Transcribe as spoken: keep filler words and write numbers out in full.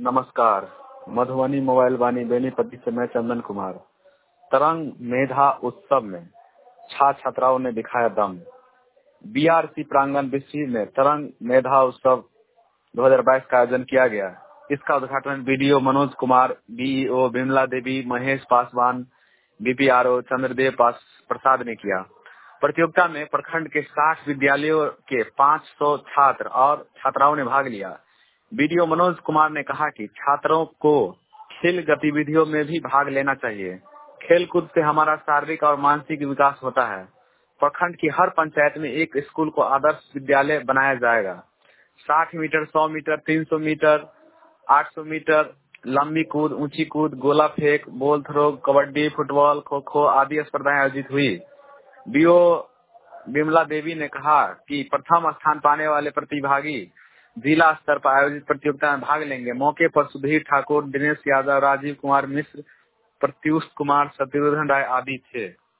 नमस्कार। मधुबनी मोबाइल वाणी बेनीपट्टी से मैं चंदन कुमार। तरंग मेधा उत्सव में छात्र छात्राओं ने दिखाया दम। बीआरसी प्रांगण बिस्सी में तरंग मेधा उत्सव दो हज़ार बाईस का आयोजन किया गया। इसका उद्घाटन BDO Manoj Kumar, BEO Vimla Devi, Mahesh Paswan, BPRO Chandradev Prasad ने किया। प्रतियोगिता में प्रखंड के साठ विद्यालयों के पाँच सौ छात्र और छात्राओं ने भाग लिया। बीडीओ मनोज कुमार ने कहा कि छात्रों को खेल गतिविधियों में भी भाग लेना चाहिए। खेल कूद से हमारा शारीरिक और मानसिक विकास होता है। प्रखंड की हर पंचायत में एक स्कूल को आदर्श विद्यालय बनाया जाएगा। साठ मीटर, सौ मीटर, तीन सौ मीटर, आठ सौ मीटर, लंबी कूद, ऊंची कूद, गोला फेंक, ball throw, kabaddi, football, kho kho आदि स्पर्धाएं आयोजित हुई। बीओ विमला देवी ने कहा कि प्रथम स्थान पाने वाले प्रतिभागी जिला स्तर पर आयोजित प्रतियोगिता में भाग लेंगे। मौके पर सुधीर ठाकुर, दिनेश यादव, राजीव कुमार मिश्र, प्रत्युष कुमार, शत्रुघ्न राय आदि थे।